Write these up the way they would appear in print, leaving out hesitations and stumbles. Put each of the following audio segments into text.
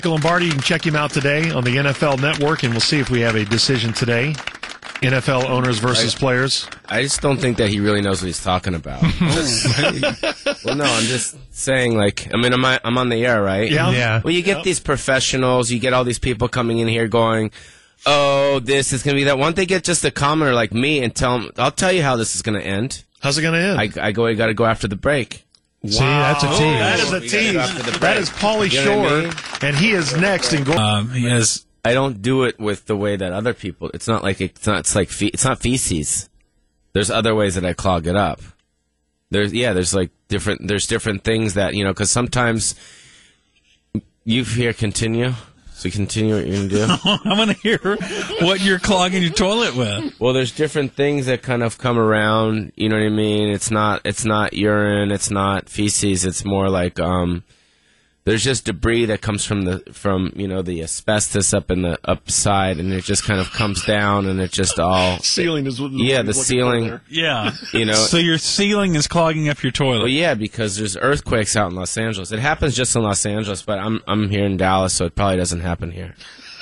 Lombardi, you can check him out today on the NFL Network, and we'll see if we have a decision today. NFL owners versus players. I just don't think that he really knows what he's talking about. Well, no, I'm just saying, I'm on the air, right? Yeah. Well, you get these professionals, you get all these people coming in here going, oh, this is going to be that. Why don't they get just a commenter like me and tell them, I'll tell you how this is going to end. How's it going to end? I got to go after the break. Wow. See, that's a tease. That is a tease. That is Pauly Shore, and he is next in goal. I don't do it with the way that other people. It's not not feces. There's other ways that I clog it up. There's different things that, because sometimes you hear continue. So continue what you're going to do. I want to hear what you're clogging your toilet with. Well, there's different things that kind of come around. You know what I mean? It's not urine. It's not feces. It's more like there's just debris that comes from the asbestos up in the upside, and it just kind of comes down, and it just all ceiling is what the ceiling. Yeah, So your ceiling is clogging up your toilet. Well, yeah, because there's earthquakes out in Los Angeles. It happens just in Los Angeles, but I'm here in Dallas, so it probably doesn't happen here.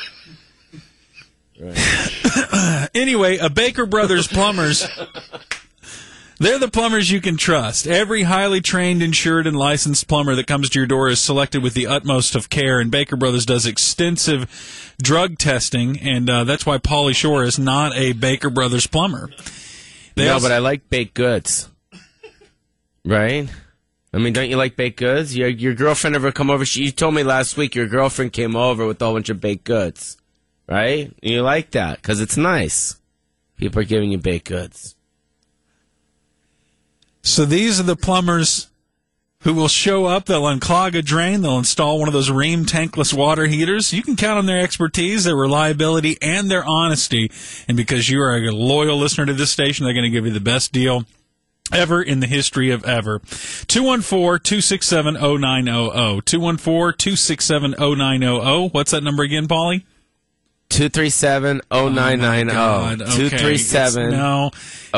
Right. Anyway, Baker Brothers Plumbers. They're the plumbers you can trust. Every highly trained, insured, and licensed plumber that comes to your door is selected with the utmost of care, and Baker Brothers does extensive drug testing, and that's why Pauly Shore is not a Baker Brothers plumber. But I like baked goods. Right? I mean, don't you like baked goods? Your girlfriend ever come over? You told me last week your girlfriend came over with a whole bunch of baked goods. Right? You like that, because it's nice. People are giving you baked goods. So these are the plumbers who will show up. They'll unclog a drain. They'll install one of those Rheem tankless water heaters. You can count on their expertise, their reliability, and their honesty. And because you are a loyal listener to this station, they're going to give you the best deal ever in the history of ever. 214-267-0900. 214-267-0900. What's that number again, Pauly? 237-0990. 237-0990.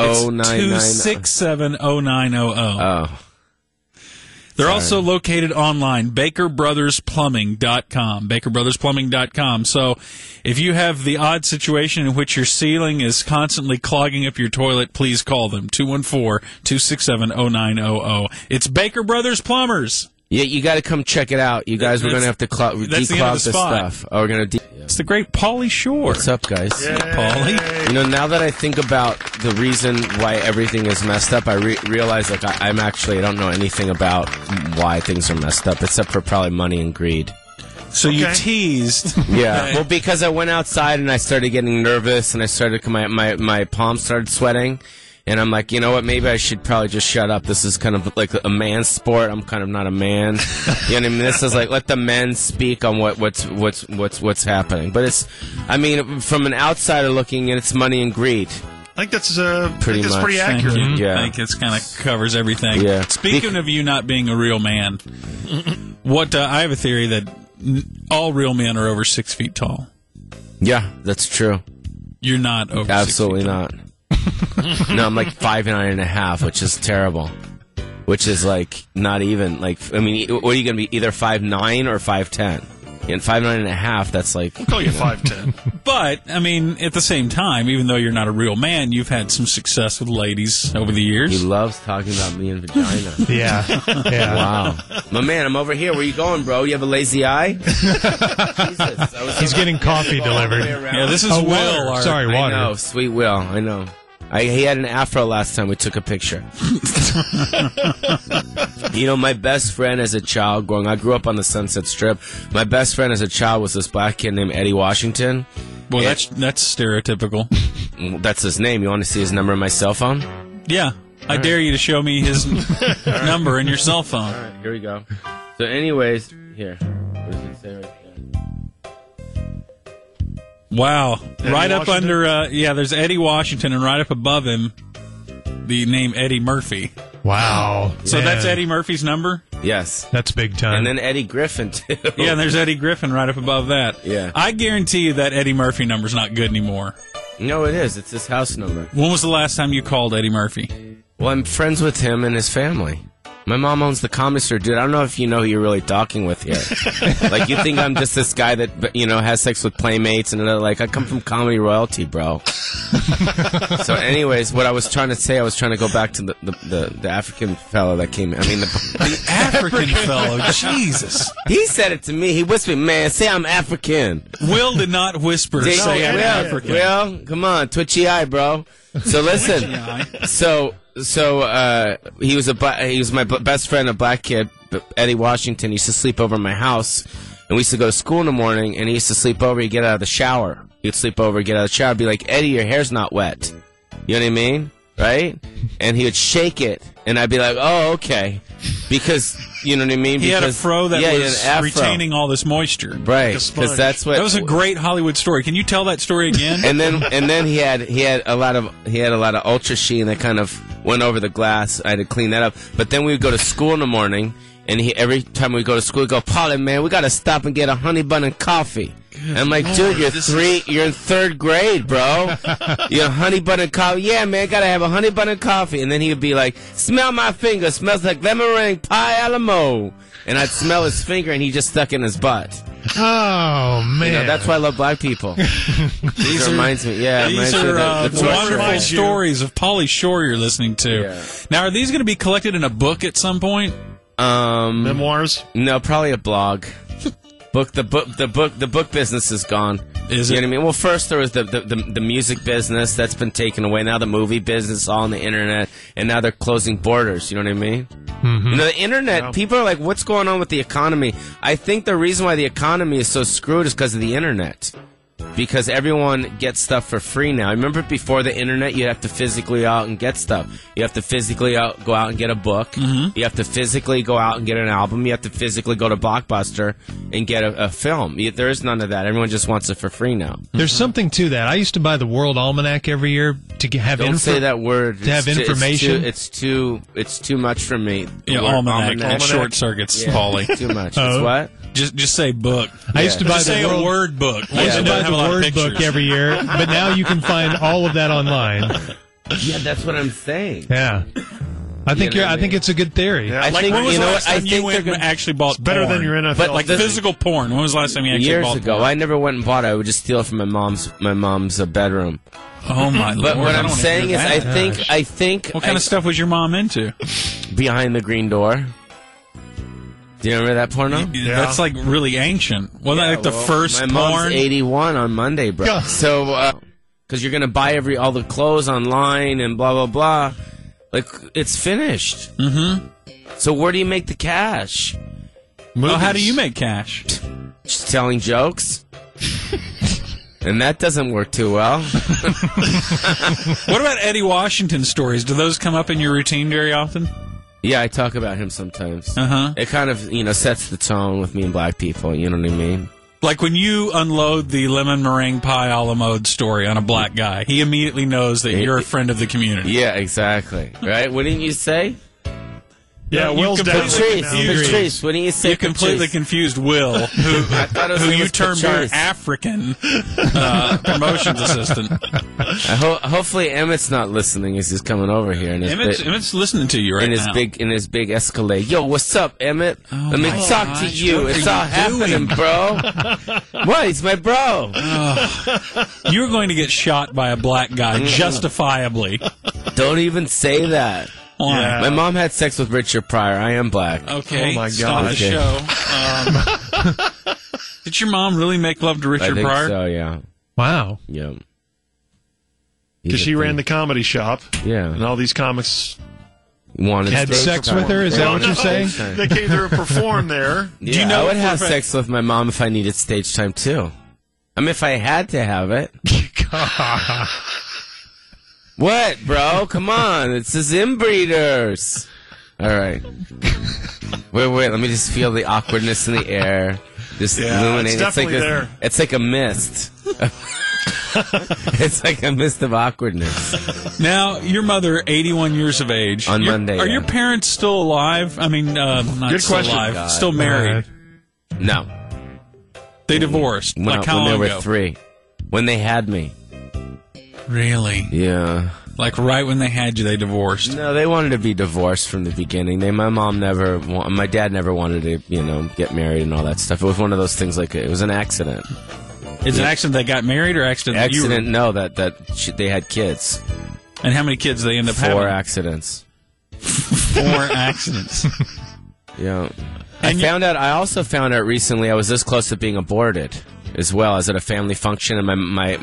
267-0900. Oh. They're also located online, BakerBrothersPlumbing.com. BakerBrothersPlumbing.com. So if you have the odd situation in which your ceiling is constantly clogging up your toilet, please call them. 214-267-0900. It's Baker Brothers Plumbers. Yeah, you got to come check it out. You guys, we're going to have to declog this stuff. Oh, we're going to. It's the great Pauly Shore. What's up, guys? Pauly. Now that I think about the reason why everything is messed up, I realize I don't know anything about why things are messed up, except for probably money and greed. So you teased. Yeah. Well, because I went outside and I started getting nervous, and I started my palms started sweating. And I'm like, you know what? Maybe I should probably just shut up. This is kind of like a man's sport. I'm kind of not a man. You know what I mean? This is like let the men speak on what's happening. But from an outsider looking in, it's money and greed. I think that's pretty accurate. Yeah. I think it kind of covers everything. Yeah. Speaking of you not being a real man, I have a theory that all real men are over 6 feet tall. Yeah, that's true. You're not over. Absolutely 6 feet not. No, I'm like 5'9.5", which is terrible. Which is like not even what are you going to be? Either 5'9" or 5'10". And 5'9.5", that's like... I'll call you 5'10". But, at the same time, even though you're not a real man, you've had some success with ladies over the years. He loves talking about me and vagina. Yeah. Wow. My man, I'm over here. Where you going, bro? You have a lazy eye? Jesus. He's getting coffee delivered. Yeah, this is Will. Water. Sorry, water. I know, sweet Will. I know. He had an afro last time we took a picture. My best friend as a child I grew up on the Sunset Strip. My best friend as a child was this black kid named Eddie Washington. Well, that's stereotypical. That's his name. You want to see his number on my cell phone? Yeah. I dare you to show me his number in your cell phone. All right, here we go. So anyways, here. What does it say right there? Wow. Eddie right Washington? up under, there's Eddie Washington, and right up above him, the name Eddie Murphy. Wow. So that's Eddie Murphy's number? Yes. That's big time. And then Eddie Griffin, too. Yeah, and there's Eddie Griffin right up above that. Yeah. I guarantee you that Eddie Murphy number's not good anymore. No, it is. It's his house number. When was the last time you called Eddie Murphy? Well, I'm friends with him and his family. My mom owns the Comedy Store, dude. I don't know if you know who you're really talking with here. Like, you think I'm just this guy that, has sex with playmates and I come from comedy royalty, bro. So, anyways, what I was trying to say, I was trying to go back to the African fellow that came. The African fellow. Jesus. He said it to me. He whispered, "Man, say I'm African." Will did not whisper. Say I'm African. Will, come on, twitchy eye, bro. So listen. So he was my best friend, a black kid, Eddie Washington. He used to sleep over at my house, and we used to go to school in the morning. And he used to sleep over. He'd get out of the shower. He'd sleep over, get out of the shower, be like, "Eddie, your hair's not wet." You know what I mean, right? And he would shake it, and I'd be like, "Oh, okay," because you know what I mean. He had a fro that was an afro. retaining all this moisture, right? Because that's what. That was a great Hollywood story. Can you tell that story again? and then he had a lot of Ultra Sheen that kind of went over the glass. I had to clean that up. But then we would go to school in the morning, and every time we go to school, he'd go, "Paulie, man, we got to stop and get a honey bun and coffee." And I'm like, "Dude, you're in third grade, bro. You're honey bun and coffee. Yeah, man, gotta have a honey bun and coffee." And then he would be like, "Smell my finger. Smells like lemon meringue pie a la mode." And I'd smell his finger, and he just stuck in his butt. Oh, man. That's why I love black people. These reminds me. Yeah, these are wonderful stories of Pauly Shore you're listening to. Yeah. Now, are these going to be collected in a book at some point? Memoirs? No, probably a blog. The book business is gone. Is you it? know what I mean? Well, first there was the music business that's been taken away. Now the movie business, all on the internet, and now they're closing borders. You know what I mean? Mm-hmm. The internet. People are like, "What's going on with the economy?" I think the reason why the economy is so screwed is because of the internet. Because everyone gets stuff for free now. Remember before the internet, you have to physically out and get stuff. You have to physically go out and get a book. Mm-hmm. You have to physically go out and get an album. You have to physically go to Blockbuster and get a film. There is none of that. Everyone just wants it for free now. There's something to that. I used to buy the World Almanac every year to have Don't say that word. To have information. It's too much for me. Yeah, almanac. Short circuits, Pauly. Too much. It's what? Just say book. I used to buy say a word book. I used to buy the word book every year, but now you can find all of that online. Yeah, that's what I'm saying. Yeah. I think I think it's a good theory. Yeah. I think when was the what last I time think you went and actually bought Better porn? than your NFL. But Like physical porn. When was the last time you actually years bought ago. porn? I never went and bought it. I would just steal it from my mom's bedroom. Oh my lord! But what I I'm don't saying is, hear that. I think. What kind of stuff was your mom into? Behind the Green Door. Do you remember that porno? Yeah. That's like really ancient. Wasn't that like the first my porn? mom's 81 on Monday, bro. Yeah. So, because you're gonna buy all the clothes online and blah blah blah, like it's finished. Mm-hmm. So where do you make the cash? Well, how do you make cash? Just telling jokes. And that doesn't work too well. What about Eddie Washington stories? Do those come up in your routine very often? Yeah, I talk about him sometimes. Uh-huh. It kind of, sets the tone with me and black people. You know what I mean? Like when you unload the lemon meringue pie a la mode story on a black guy, he immediately knows that you're a friend of the community. Yeah, exactly. Right? What didn't you say? Yeah, Will's completely definitely Patrice, what did you say? You completely confused Will, who you termed your African promotions assistant. Hopefully Emmett's not listening as he's coming over here. And Emmett's listening to you right now. In his big Escalade. Yo, what's up, Emmett? Let me talk to you. What It's are all you happening, bro. What? He's my bro. You're going to get shot by a black guy, justifiably. Don't even say that. Why? Yeah. My mom had sex with Richard Pryor. I am black. Okay, Oh, my stop gosh. the show. Did your mom really make love to I Richard think Pryor? so, yeah. Wow. Yeah. Because she ran the comedy shop. Yeah. And all these comics Wanted Had stage sex time. with her? Is that what you're saying? They came there to perform there. Yeah, Do you know I would for have a fact- sex with my mom if I needed stage time, too. I mean, if I had to have it. What, bro? Come on. It's the Zimbreeders. All right. Wait. Let me just feel the awkwardness in the air. Just illuminate. it's definitely there. It's like a mist. It's like a mist of awkwardness. Now, your mother, 81 years of age. On Monday, Are yeah. your parents still alive? I mean, not Good still question. alive. God. Still married. No. They divorced. Like how when long they were ago? 3. When they had me. Really? Yeah. Like right when they had you, they divorced. No, they wanted to be divorced from the beginning. My dad never wanted to, get married and all that stuff. It was one of those things it was an accident. It's an accident they got married or accident? That they had kids. And how many kids they end up having? 4 accidents. 4 accidents. Yeah. I also found out recently I was this close to being aborted as well. I was at a family function and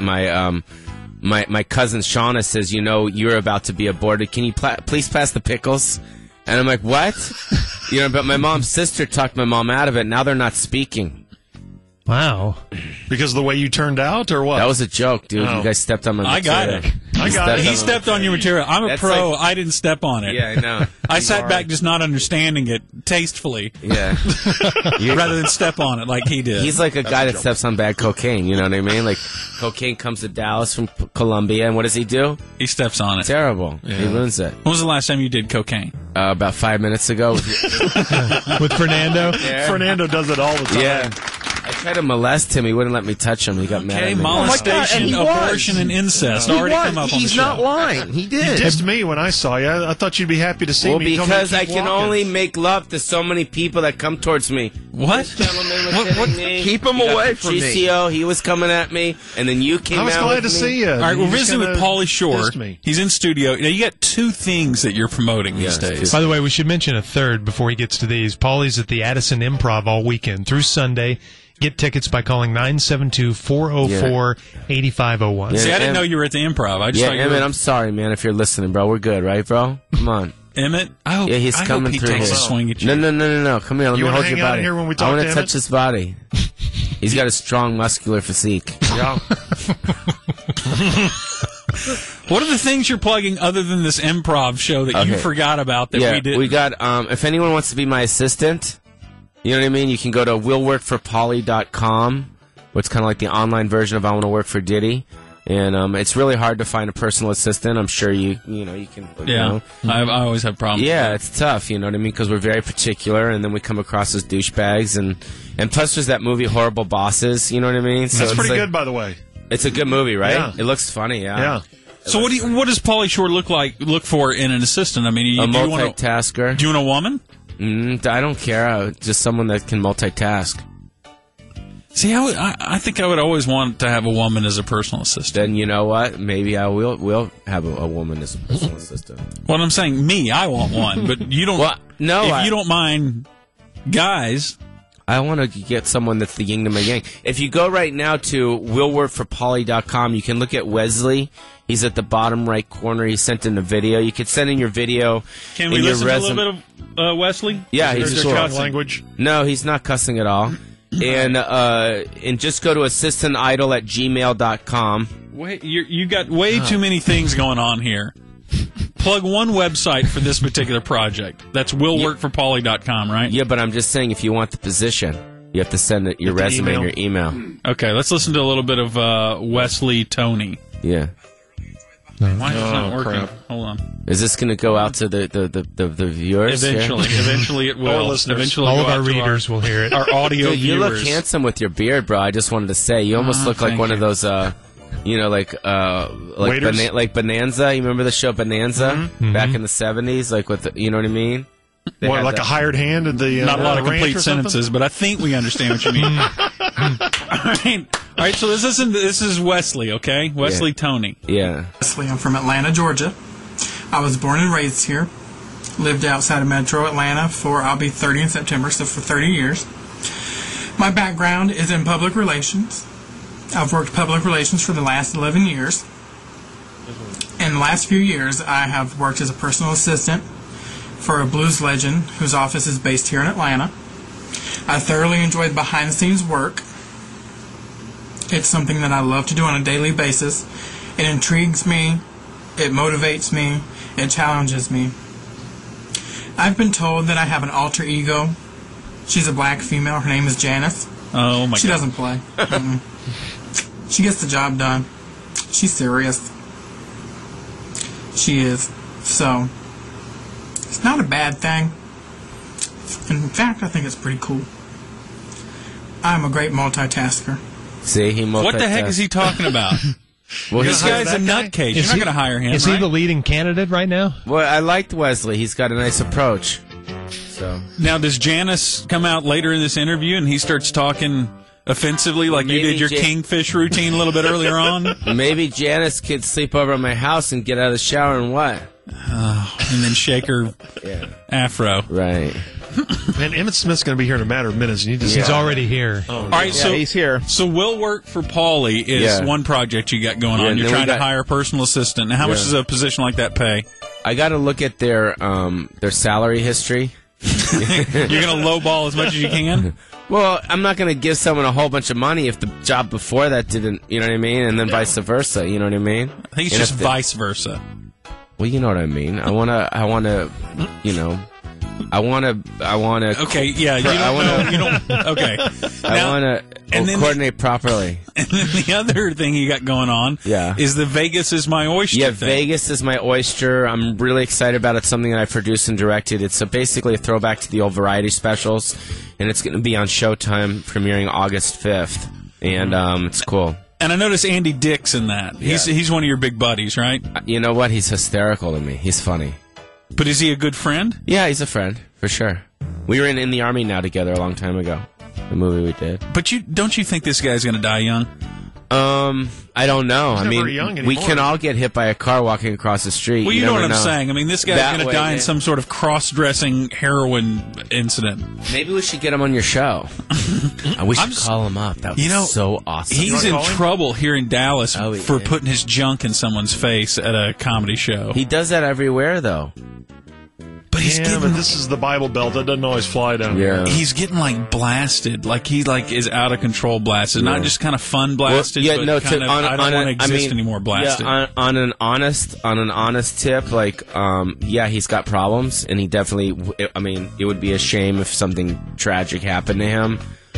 my cousin Shauna says, you're about to be aborted. Can you please pass the pickles? And I'm like, what? But my mom's sister talked my mom out of it. Now they're not speaking. Wow. Because of the way you turned out, or what? That was a joke, dude. Oh. You guys stepped on my material. I got it. He stepped on your material. I'm a pro. I didn't step on it. Yeah, I know. I sat back just not understanding it tastefully. Yeah. Rather than step on it like he did. He's like a guy that steps on bad cocaine, you know what I mean? Like, cocaine comes to Dallas from Colombia, and what does he do? He steps on it. Terrible. Yeah. He ruins it. When was the last time you did cocaine? About 5 minutes ago. With Fernando? Yeah. Fernando does it all the time. Yeah. I tried to molest him. He wouldn't let me touch him. He got mad at me. Molestation, abortion, and incest already come up on the show. He's not lying. He did. You dissed me when I saw you. I thought you'd be happy to see me. Well, because I can only make love to so many people that come towards me. What? This gentleman was hitting me. Keep him away from me. GCO, he was coming at me, and then you came out with me. I was glad to see you. All right, we're visiting with Pauly Shore. He's in studio. Now, you got 2 things that you're promoting these days. By the way, we should mention a third before he gets to these. Pauly's at the Addison Improv all weekend through Sunday. Get tickets by calling 972-404-8501. See, I didn't know you were at the Improv. I just thought Emmett, I'm sorry, man, if you're listening, bro. We're good, right, bro? Come on. Emmett? I hope he takes a swing at you. No. Come here. Let me hold your body. Here when we talk I want to to touch his body. He's got a strong, muscular physique. Yeah. What are the things you're plugging other than this improv show that you forgot about that we did? We got, if anyone wants to be my assistant, you know what I mean? You can go to willworkforpauly.com, which is kind of like the online version of I Want to Work for Diddy. And it's really hard to find a personal assistant. I'm sure you can. I always have problems. Yeah, it's tough. You know what I mean? Because we're very particular, and then we come across as douchebags, and plus there's that movie Horrible Bosses. You know what I mean? So that's pretty good, by the way. It's a good movie, right? Yeah. It looks funny. Yeah. So what does Pauly Shore look for in an assistant? I mean, a multitasker. Do you want a woman? I don't care. Just someone that can multitask. See, I think I would always want to have a woman as a personal assistant. Then you know what? Maybe I will have a woman as a personal assistant. What I'm saying, I want one, but you don't. If you don't mind guys, I want to get someone that's the yin to my yang. If you go right now to willworkforpauly.com, you can look at Wesley. He's at the bottom right corner. He sent in a video. You could send in your video. Can we listen to a little bit of Wesley? Yeah, he's cussing language. No, he's not cussing at all. And just go to assistantidol@gmail.com. Wait, you got way too many things going on here. Plug one website for this particular project. That's willworkforpauly.com, right? Yeah, but I'm just saying if you want the position, you have to send your resume and your email. Okay, let's listen to a little bit of Wesley Tony. Yeah. Why is it not working? Crap. Hold on. Is this going to go out to the viewers? Eventually it will. Eventually all of our readers will hear it. Our audio Dude, you viewers. look handsome with your beard, bro. I just wanted to say, you almost look like one of those, like Bonanza. You remember the show Bonanza back in the 70s, like with you know what I mean? What, like a hired hand at the not a lot of complete sentences, but I think we understand what you mean. All right. So this is Wesley, okay? Wesley Tony. Yeah. Wesley, I'm from Atlanta, Georgia. I was born and raised here. Lived outside of Metro Atlanta I'll be 30 in September, so for 30 years. My background is in public relations. I've worked public relations for the last 11 years. In the last few years, I have worked as a personal assistant for a blues legend whose office is based here in Atlanta. I thoroughly enjoy the behind-the-scenes work. It's something that I love to do on a daily basis. It intrigues me, it motivates me, it challenges me. I've been told that I have an alter ego. She's a black female, her name is Janice. Oh my God. She doesn't play. She gets the job done. She's serious. She is. So, it's not a bad thing. In fact, I think it's pretty cool. I'm a great multitasker. See, he multitasks. What the heck is he talking about? Well, This gonna hire guy's a that guy? nutcase. You're not going to hire him, Is right? he the leading candidate right now? Well, I liked Wesley. He's got a nice approach. So Now, does Janice come out later in this interview and he starts talking offensively like you Maybe did your kingfish routine a little bit earlier on? maybe Janice could sleep over at my house and get out of the shower and what? And then shake her afro. Right. Man, Emmett Smith's going to be here in a matter of minutes. You need to He's stop. already here. All right, so he's here. So Will Work for Paulie is Yeah. one project you got going Yeah, on. and You're then we trying to got- hire a personal assistant. Now, how much Yeah. does a position like that pay? I got to look at their salary history. You're going to lowball as much as you can? Well, I'm not going to give someone a whole bunch of money if the job before that didn't, you know what I mean? And then vice versa, you know what I mean? I think it's And just if the- vice versa. Well, you know what I mean. I want to, you know, I want to. Okay, yeah, you don't I wanna- know. You don't. Okay. I Now, want to and then- coordinate properly. And then the other thing you got going on Yeah. is the Vegas is my oyster Yeah, thing. Vegas is my oyster. I'm really excited about it. It's something that I produced and directed. It's basically a throwback to the old variety specials, and it's going to be on Showtime, premiering August 5th. And it's cool. And I noticed Andy Dick's in that. He's one of your big buddies, right? You know what? He's hysterical to me. He's funny. But is he a good friend? Yeah, he's a friend for sure. We were in the Army now together a long time ago. The movie we did. But don't you think this guy's going to die young? I don't know. I never mean, young we anymore. can all get hit by a car walking across the street. Well, you know never what I'm saying. I mean, this guy's That going to way, die in yeah. some sort of cross-dressing heroin incident. Maybe we should get him on your show. We should I'm s- call him up. That would You know, be so awesome. He's wanna in call him? trouble here in Dallas Oh, for yeah. putting his junk in someone's face at a comedy show. He does that everywhere, though. But he's Yeah, getting but this is the Bible Belt. That doesn't always fly down here. he's getting like blasted, like he like is out of control blasted, not just kind of fun blasted, but kind of I don't want to exist anymore blasted. Yeah, on an honest tip, like, yeah, he's got problems, and he definitely. I mean, it would be a shame if something tragic happened to him.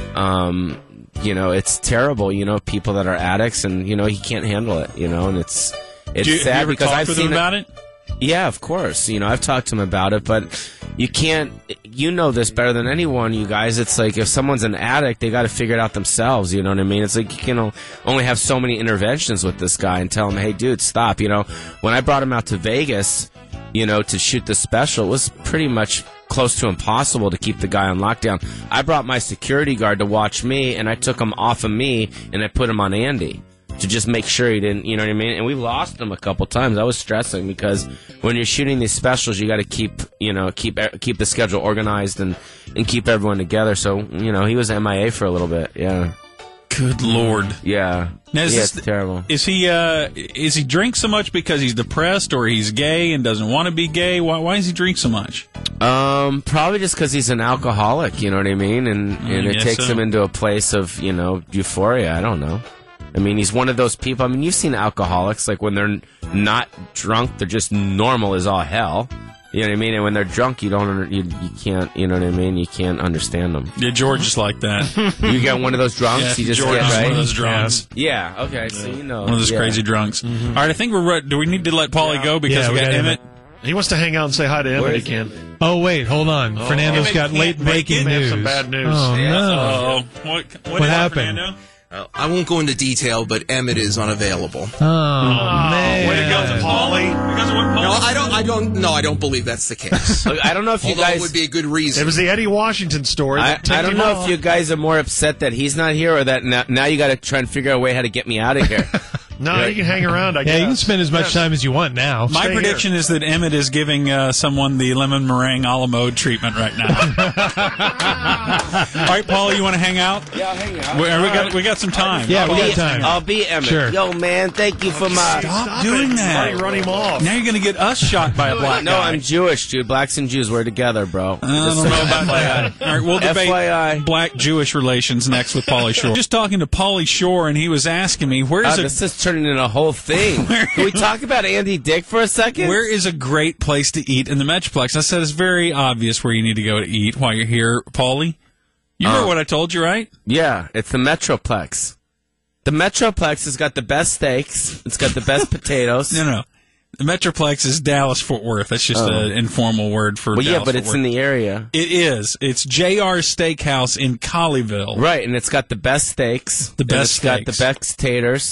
You know, it's terrible. You know, people that are addicts, and you know, he can't handle it. You know, and it's Have you sad ever because talked I've with seen him about it? Yeah, of course. You know, I've talked to him about it, but you can't. You know this better than anyone, you guys. It's like if someone's an addict, they got to figure it out themselves. You know what I mean? It's like you can only have so many interventions with this guy and tell him, "Hey, dude, stop." You know, when I brought him out to Vegas, you know, to shoot the special, it was pretty much close to impossible to keep the guy on lockdown. I brought my security guard to watch me, and I took him off of me, and I put him on Andy to just make sure he didn't, you know what I mean? And we lost him a couple times. I was stressing because when you're shooting these specials, you got to keep the schedule organized and keep everyone together. So, you know, he was MIA for a little bit. Yeah. Good Lord. Yeah. Now, is Yeah, this it's terrible. Is he drink so much because he's depressed or he's gay and doesn't want to be gay? Why does he drink so much? Probably just because he's an alcoholic, you know what I mean? And it guess takes so. him into a place of, you know, euphoria. I don't know. I mean, he's one of those people. I mean, you've seen alcoholics, like when they're not drunk, they're just normal as all hell. You know what I mean? And when they're drunk, you can't, you know what I mean? You can't understand them. Yeah, George is like that. You get one of those drunks, Yeah, you just George get, is right? one of those drunks. Yeah, okay, so you know. One of those yeah. crazy drunks. All right, I think we're ready. Do we need to let Paulie go because Yeah, we got Emmett? He wants to hang out and say hi to Emmett. Where He is can. Oh, wait, hold on. Fernando's Emmett got can't late make breaking it. May have news. some bad news. Oh, Yeah. no. What What happened? Fernando? I won't go into detail, but Emmett is unavailable. Oh, man. Way to go, Paulie. Because of what Paulie No, I don't believe that's the case. Look, I don't know if you Although guys. it would be a good reason. It was the Eddie Washington story. I that ticked don't him know off. if you guys are more upset that he's not here or that now you got to try and figure out a way how to get me out of here. No, you can hang around, I guess. Yeah, you can spend as much Yes. time as you want now. My Stay prediction is that Emmett is giving someone the lemon meringue a la mode treatment right now. All right, Paulie, you want to hang out? Yeah, hang out. We got some time. Yeah, we got time. I'll be Emmett. Sure. Yo, man, thank you for my. Stop doing that. Why run him off? Now you're going to get us shot by a black No, guy. I'm Jewish, dude. Blacks and Jews, we're together, bro. I don't know about that. All right, we'll debate FYI. black-Jewish relations next with Pauly Shore. Just talking to Pauly Shore, and he was asking me, This is turning into a whole thing. Can we talk about Andy Dick for a second? where is a great place to eat in the Metroplex? I said it's very obvious where you need to go to eat while you're here, Pauly. You remember what I told you, right? Yeah, it's the Metroplex. The Metroplex has got the best steaks. It's got the best potatoes. No. The Metroplex is Dallas-Fort Worth. That's just an informal word for Well, yeah, Dallas-Fort but it's Worth. in the area. It is. It's JR Steakhouse in Colleyville. Right, and it's got the best steaks. The and best It's got the steaks. best taters.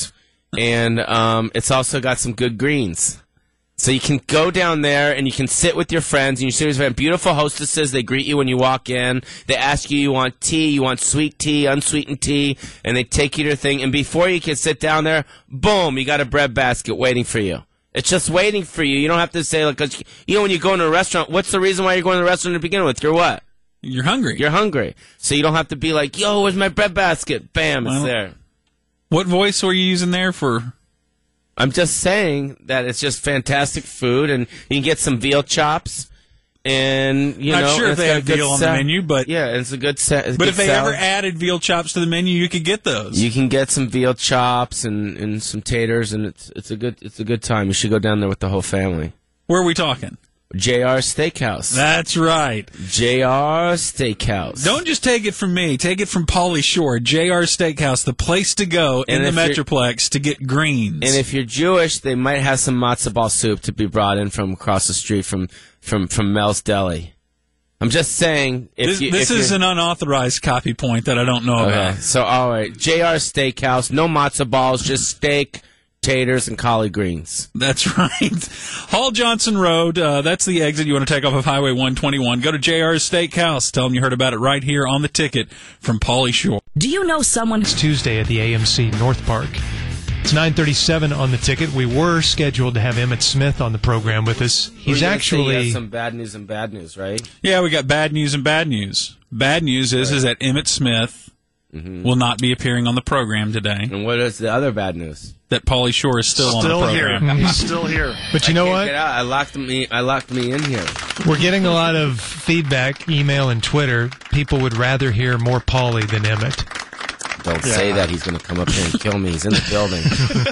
and it's also got some good greens. So you can go down there and you can sit with your friends and you sit with beautiful hostesses. They greet you when you walk in. They ask you want tea, you want sweet tea, unsweetened tea, and they take you to the thing. And before you can sit down there, boom, you got a bread basket waiting for you. It's just waiting for you. You don't have to say, like, 'cause, you know, when you go into a restaurant, what's the reason why you're going to the restaurant to begin with? You're what? You're hungry. You're hungry. So you don't have to be like, yo, where's my bread basket? Bam, it's there. What voice were you using there for? I'm just saying that it's just fantastic food, and you can get some veal chops, and Not sure if they have veal on the menu, but yeah, it's a good set. But if they ever added veal chops to the menu, you could get those. You can get some veal chops and some taters, and it's a good time. You should go down there with the whole family. Where are we talking? JR Steakhouse. That's right. JR Steakhouse. Don't just take it from me. Take it from Pauly Shore. JR Steakhouse, the place to go in the Metroplex to get greens. And if you're Jewish, they might have some matzo ball soup to be brought in from across the street from Mel's Deli. I'm just saying. This is an unauthorized copy point that I don't know about. So, all right. JR Steakhouse, no matzo balls, just steak, taters, and collard greens. That's right. Hall Johnson Road, that's the exit you want to take off of Highway 121. Go to JR's Steakhouse. Tell them you heard about it right here on the ticket from Pauly Shore. Do you know someone? It's Tuesday at the AMC North Park. It's 9:37 on the ticket. We were scheduled to have Emmett Smith on the program with us. He's actually... He has some bad news, right? Yeah, we got bad news and bad news. Bad news is that Emmett Smith will not be appearing on the program today. And what is the other bad news? That Pauly Shore is still on the program. Here. He's still here. But you know what? Get out. I locked me in here. We're getting a lot of feedback, email and Twitter. People would rather hear more Pauly than Emmett. Don't say that. He's going to come up here and kill me. He's in the building.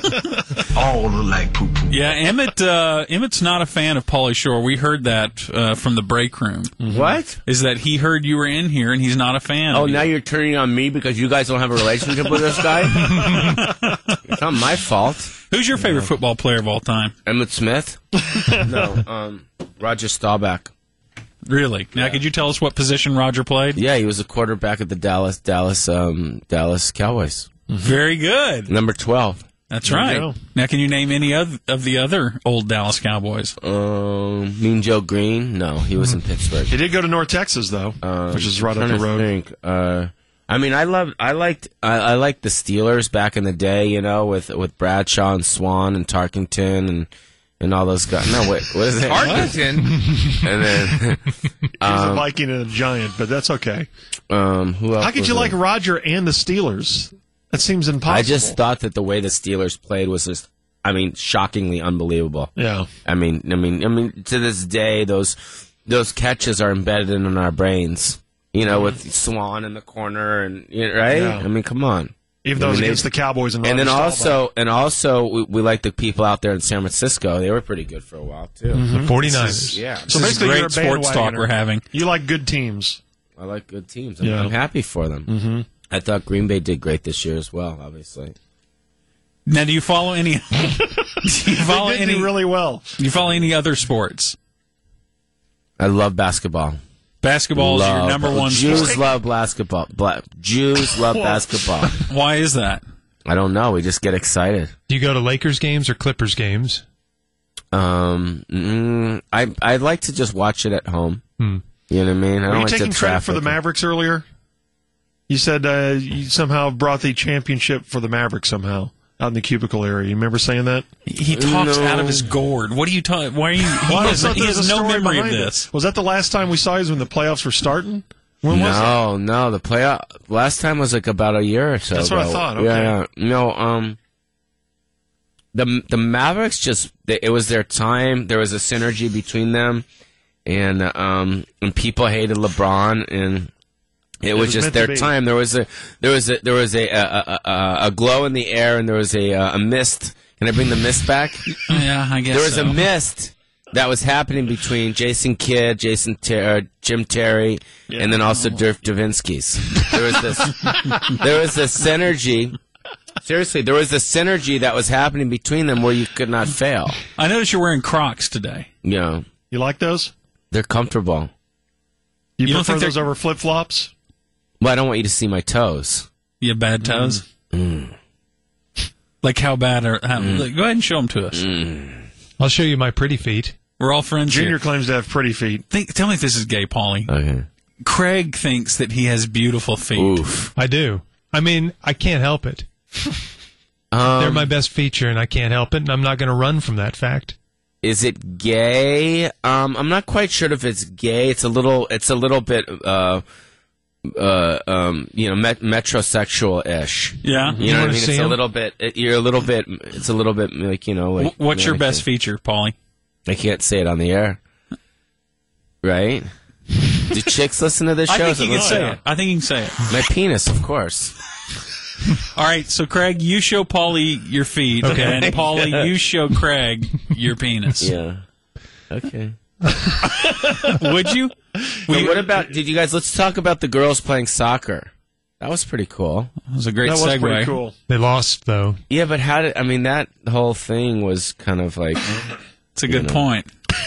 All look like poo-poo. Yeah, Emmett's not a fan of Pauly Shore. We heard that from the break room. Mm-hmm. What? Is that he heard you were in here and he's not a fan Oh, of you. now you're turning on me because you guys don't have a relationship with this guy? It's not my fault. Who's your favorite football player of all time? Emmett Smith? No, Roger Staubach. Really? Now, could you tell us what position Roger played? Yeah, he was a quarterback of the Dallas Cowboys. Very good. Number 12. That's right. Now, can you name any of the other old Dallas Cowboys? Mean Joe Green? No, he was in Pittsburgh. He did go to North Texas though, which is right up the road. I mean, I liked the Steelers back in the day, you know, with Bradshaw and Swan and Tarkington and all those guys. No, wait, what is it? Tarkington. And then he's a Viking and a Giant, but that's okay. Who else? How could you like Roger and the Steelers? That seems impossible. I just thought that the way the Steelers played was just, I mean, shockingly unbelievable. Yeah. I mean, to this day, those catches are embedded in our brains. You know, with Swan in the corner, and right? Yeah. I mean, come on. Even though it was against the Cowboys and then also we like the people out there in San Francisco. They were pretty good for a while too. The 49ers. Yeah. So this is basically, great sports talk we're having. You like good teams. I like good teams. I'm happy for them. Mm-hmm. I thought Green Bay did great this year as well. Obviously. Now, do you follow any? Do you follow They did do really well. Do you follow any other sports? I love basketball. Basketball is your number one Jews sport. love basketball. Jews love basketball. Why is that? I don't know. We just get excited. Do you go to Lakers games or Clippers games? I'd like to just watch it at home. You know what I mean? I Were don't you like taking the credit for the traffic. Mavericks earlier? You said you somehow brought the championship for the Mavericks somehow out in the cubicle area. You remember saying that? He talks out of his gourd. What are you talking? Why are you? He has no memory of this. Was that the last time we saw you when the playoffs were starting? When was it? No. The playoff last time was like about a year or so That's ago. what I thought. Okay. Yeah. No. The Mavericks it was their time. There was a synergy between them, and people hated LeBron, and it was just their time. There was a glow in the air, and there was a mist. Can I bring the mist back? Yeah, I guess there was so. a mist that was happening between Jason Kidd, Jim Terry, and then also Dirk Nowitzki's. There was this synergy. Seriously, there was a synergy that was happening between them where you could not fail. I noticed you're wearing Crocs today. Yeah, You like those? they're comfortable. You don't prefer think those over flip flops? Well, I don't want you to see my toes. You have bad toes. Like how bad are? Go ahead and show them to us. I'll show you my pretty feet. We're all friends Junior here. claims to have pretty feet. Tell me if this is gay, Paulie. Okay. Craig thinks that he has beautiful feet. Oof. I do. I mean, I can't help it. They're my best feature, and I can't help it, and I'm not going to run from that fact. Is it gay? I'm not quite sure if it's gay. It's a little bit, metrosexual-ish. Yeah. You know what I wanna mean? see It's a him? little bit. It's a little bit like like. What's your I best can't- feature, Paulie? I can't say it on the air. Right? Do chicks listen to this show? I think you can say it. I think you can say it. My penis, of course. All right, so Craig, you show Paulie your feet, Okay. and Paulie, you show Craig your penis. Yeah. Okay. Would you? But what about? Let's talk about the girls playing soccer. That was pretty cool. That was a great That was segue. pretty cool. They lost, though. Yeah, but that whole thing was kind of like, It's a good point.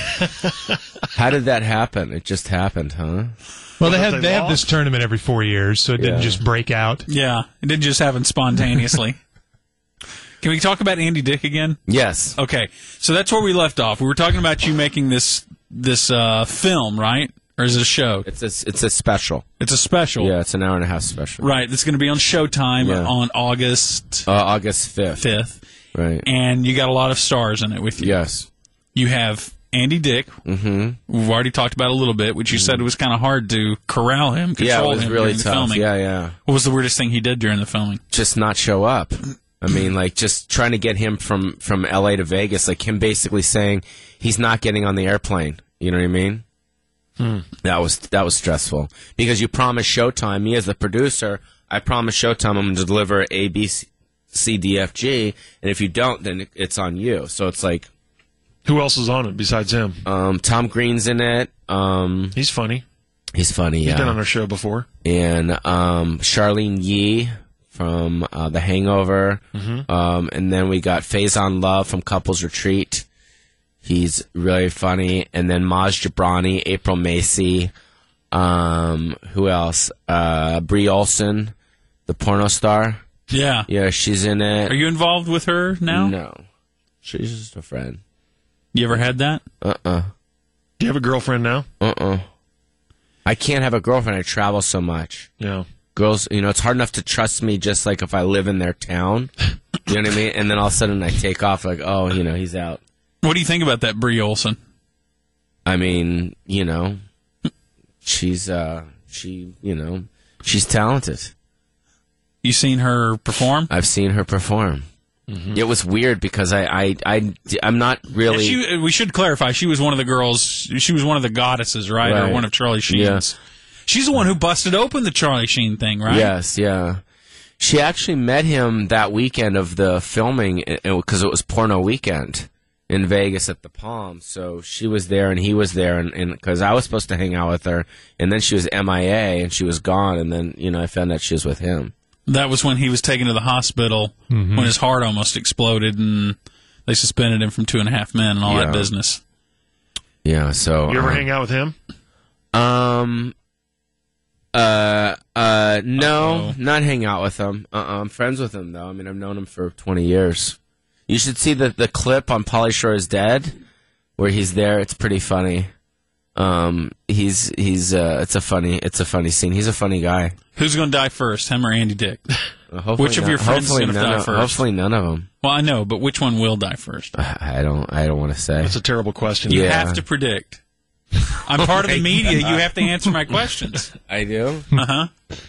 how did that happen? It just happened, huh? Well, they Because have they this lost? tournament every 4 years, so it didn't Yeah. just break out. Yeah, it didn't just happen spontaneously. Can we talk about Andy Dick again? Yes. Okay, so that's where we left off. We were talking about you making this film, right? Or is it a show? It's a special. It's a special. Yeah, it's an hour and a half special. Right, it's going to be on Showtime Yeah. on August August 5th. 5th. Right. And you got a lot of stars in it with you. Yes. You have Andy Dick. Mm-hmm. We've already talked about a little bit, which you said was kind of hard to corral him, control Yeah, it was him really during the tough. filming. Yeah. What was the weirdest thing he did during the filming? Just not show up. I mean, like, just trying to get him from LA to Vegas, like him basically saying he's not getting on the airplane. You know what I mean? That was stressful because you promised Showtime. Me as the producer, I promised Showtime I'm going to deliver A, B, C, D, F, G, and if you don't, then it's on you. So it's like, Who else is on it besides him? Tom Green's in it. He's funny. He's funny, He's been on yeah. our show before. And Charlene Yee from The Hangover. And then we got Faison Love from Couples Retreat. He's really funny. And then Maz Jobrani, April Macy. Who else? Brie Olson, the porno star. Yeah. Yeah, she's in it. Are you involved with her now? No. She's just a friend. You ever had that? Do you have a girlfriend now? I can't have a girlfriend. I travel so much. Yeah. Girls, it's hard enough to trust me just like if I live in their town. You know what I mean? And then all of a sudden I take off like, oh, he's out. What do you think about that Brie Olson? I mean, she's she's talented. You seen her perform? I've seen her perform. It was weird because I'm not really. We should clarify. She was one of the girls. She was one of the goddesses, right? Or Right. one of Charlie Sheen's. Yeah. She's the one who busted open the Charlie Sheen thing, right? Yes, yeah. She actually met him that weekend of the filming because it was porno weekend in Vegas at the Palm. So she was there and he was there, and because I was supposed to hang out with her, and then she was MIA and she was gone, and then I found out she was with him. That was when he was taken to the hospital when his heart almost exploded, and they suspended him from 2.5 Men and all that Yeah. business. Yeah. So You ever hang out with him? No, not hang out with him. I'm friends with him though. I mean, I've known him for 20 years. You should see the clip on Pauly Shore is Dead, where he's there. It's pretty funny. It's a funny scene. He's a funny guy. Who's going to die first, him or Andy Dick? Hopefully Which of your friends is hopefully gonna none die of- first? Hopefully none of them. Well, I know, but which one will die first? I don't want to say. That's a terrible question. You Yeah. have to predict. I'm part of the media. You have to answer my questions. I do. Uh-huh.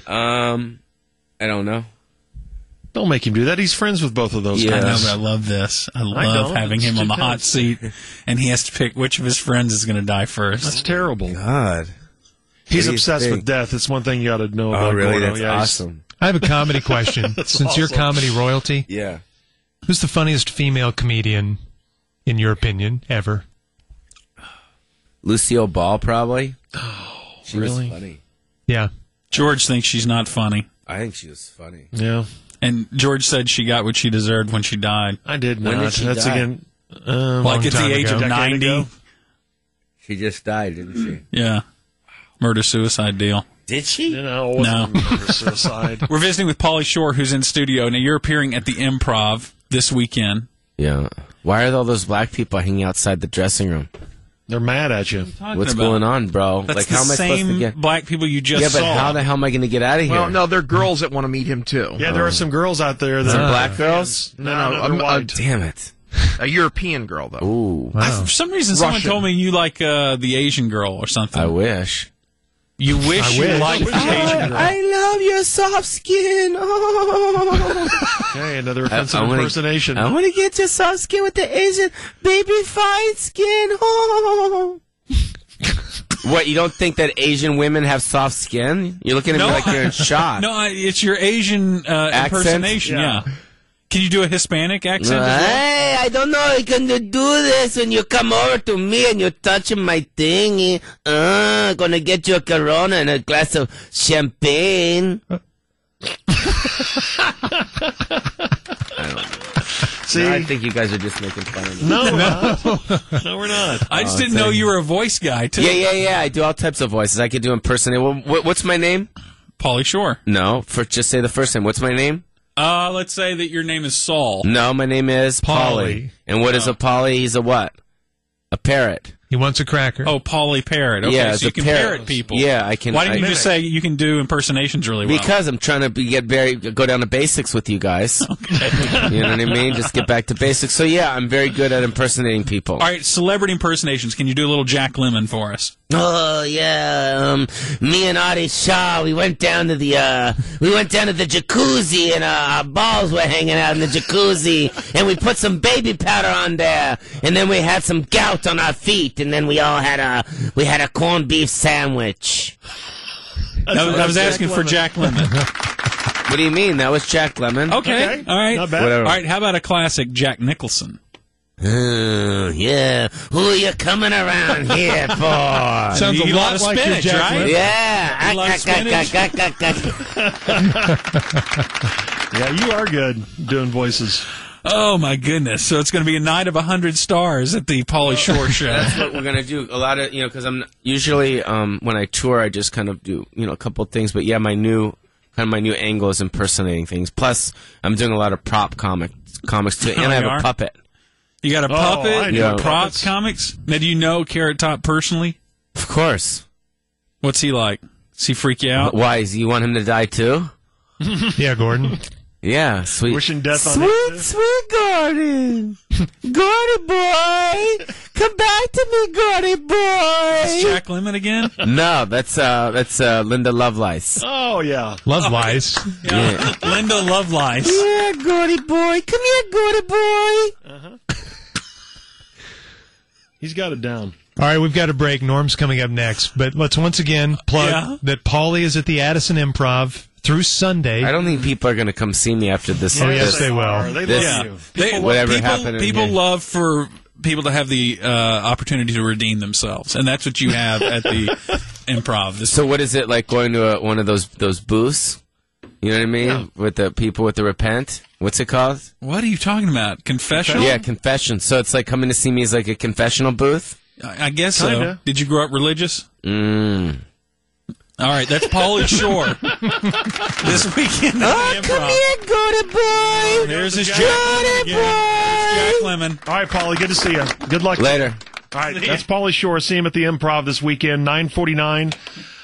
I don't know. Don't make him do that. He's friends with both of those Yeah. I know, guys. but I love this. I love don't. having It's him on the too hot bad. seat, and he has to pick which of his friends is going to die first. That's terrible. God. He's What do you obsessed think? with death. It's one thing you got to know about Oh, really? Gordo. That's Yeah, he's- awesome. I have a comedy question. Since you're awesome. comedy royalty, Yeah. who's the funniest female comedian, in your opinion, ever? Lucille Ball, probably. She really? was funny. Yeah. George thinks she's not funny, I think she was funny. Yeah, and George said she got what she deserved when she died. I did not. When did she That's die? again. Like at the time age ago. of Decade 90. ago? She just died, didn't she? Yeah. Murder-suicide deal. Did she? No, it wasn't murder suicide. We're visiting with Pauly Shore, who's in studio. Now, you're appearing at the Improv this weekend. Yeah. Why are all those black people hanging outside the dressing room? They're mad at you. What's going on, bro? That's like, the how am I supposed to same get? black people you just Yeah, saw. but how the hell am I going to get out of here? Well, no, there are girls that want to meet him too. Yeah, there are some girls out there that Some are black girls? No, they're white. Damn it. A European girl though. Ooh. For some reason, someone Russian. told me you like the Asian girl or something. I wish. You wish you liked the Asian girl. I love your soft skin. Okay, another offensive I wanna- impersonation. I want to get your soft skin with the Asian baby fine skin. What, you don't think that Asian women have soft skin? You're looking at me like you're in shock. No, it's your Asian impersonation. Yeah. Can you do a Hispanic accent? As well? Hey, I don't know. You can do this when you come over to me and you're touching my thingy. Gonna get you a Corona and a glass of champagne. See? I think you guys are just making fun of me. No, we're not. No, we're not. I just didn't know you were a voice guy, too. Yeah. I do all types of voices. I could do impersonate. Well, what's my name? Pauly Shore. No, just say the first name. What's my name? Let's say that your name is Saul. No, my name is Pauly. And what is a Pauly? He's a what? A parrot. He wants a cracker. Oh, Pauly Parrot. Okay, Yeah, so you it's a can parrot. parrot people. Yeah, I can. Why didn't you I- just say you can do impersonations really well? Because I'm trying to go down to basics with you guys. You know what I mean? Just get back to basics. So yeah, I'm very good at impersonating people. All right, celebrity impersonations. Can you do a little Jack Lemmon for us? Oh yeah, me and Artie Shaw, we went down to the jacuzzi, and our balls were hanging out in the jacuzzi, and we put some baby powder on there, and then we had some gout on our feet, and then we all had a corned beef sandwich. I was asking for Jack Lemmon. What do you mean? That was Jack Lemmon. Okay, all right. Not bad. Whatever. All right, how about a classic Jack Nicholson? Yeah. Who are you coming around here for? Sounds You a eat lot of like your spinach, Jack right? Lemmon. Yeah. You like spinach? Yeah, you are good doing voices. Oh my goodness! So it's going to be a night of 100 stars at the Pauly Shore show. That's what we're gonna do. A lot of because I'm usually when I tour, I just kind of do a couple of things. But yeah, my new angle is impersonating things. Plus, I'm doing a lot of prop comics too, and I have you are? a puppet. You got a I puppet, know prop puppets. comics. Now, do you know Carrot Top personally? Of course. What's he like? Does he freak you out? Why? You want him to die too? Yeah, Gordon. Yeah, sweet. Wishing death on him. Sweet Gordon. Gordon boy. Come back to me, Gordon It's boy. Jack Lemmon again? No, that's Linda Lovelace. Oh, yeah. Love lies. Yeah. Linda Lovelace. Yeah, Gordy boy. Come here, Gordy boy. He's got it down. All right, we've got a break. Norm's coming up next. But let's once again plug that Pauly is at the Addison Improv through Sunday. I don't think people are going to come see me after this. Oh, yes, they will. are. They This- love you. They, Whatever happened in people here. love for people to have the opportunity to redeem themselves, and that's what you have at the Improv. So what is it like going to one of those booths? You know what I mean? With the people with the repent. What's it called? What are you talking about? Confessional? Yeah, confession. So it's like coming to see me is like a confessional booth. I guess so. Kinda. Did you grow up religious? Mm. All right, that's Pauly Shore. This weekend at the Improv. Gordy boy. There's his Jack Gordy Lemmon again. There's Jack Lemmon. All right, Pauly, good to see you. Good luck. Later. All right, that's Pauly Shore. See him at the Improv this weekend, 9:49.